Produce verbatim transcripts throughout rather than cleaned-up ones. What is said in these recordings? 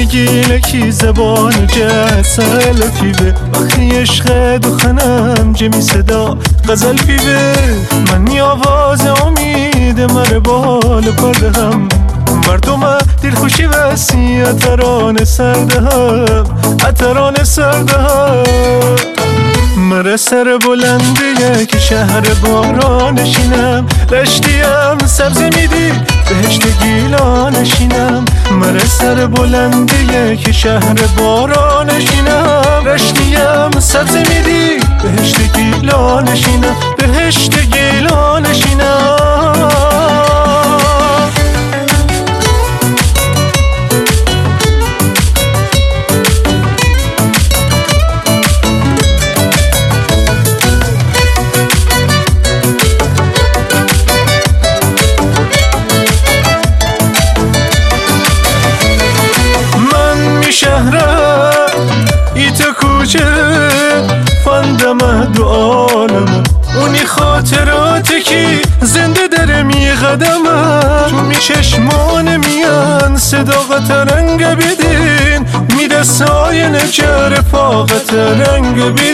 گیلکی زبان جسل فیبه وقتی عشق دخنم جمی صدا غزل فیبه من آواز امید مر بال پرده هم مردم دلخوشی وسی اتران سرده هم اتران سرده هم مره سر بلنده که شهر بارانشینم رشتیم سبز میدی بهشت گیلانشینم مره سر بلنده که شهر بارانشینم رشتیم سبز میدی بهشت گیلانشینم بهشت گیلانشینم شهرم ایت کوچه فندم دو عالم اونی خاطراتی که زنده در می قدمم تو می چشمان میان صداقت رنگ بدین می دستای نجر فاقت رنگ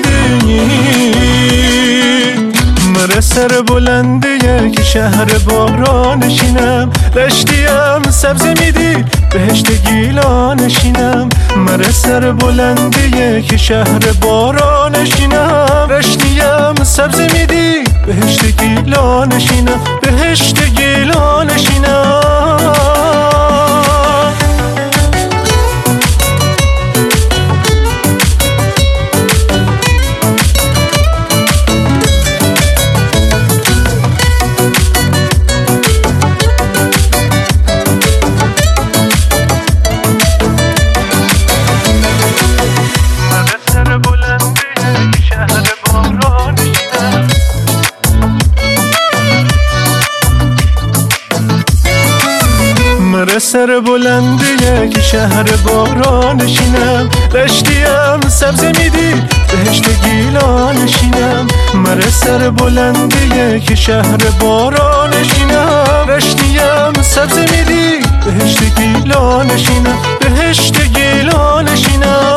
بدین مره سر بلنده که شهر بارانشینم رشتیم سبز میدی بهشت گیلانشینم مره سر بلنده که شهر بارانشینم رشتیم سبز میدی بهشت گیلانشینم بهشت گیلانشینم سر بلنده که شهر بارانشینم رشتیم سبز میدی بهشت گیلانشینم مره سر بلنده که شهر بارانشینم رشتیم سبز میدی بهشت گیلانشینم بهشت گیلانشینم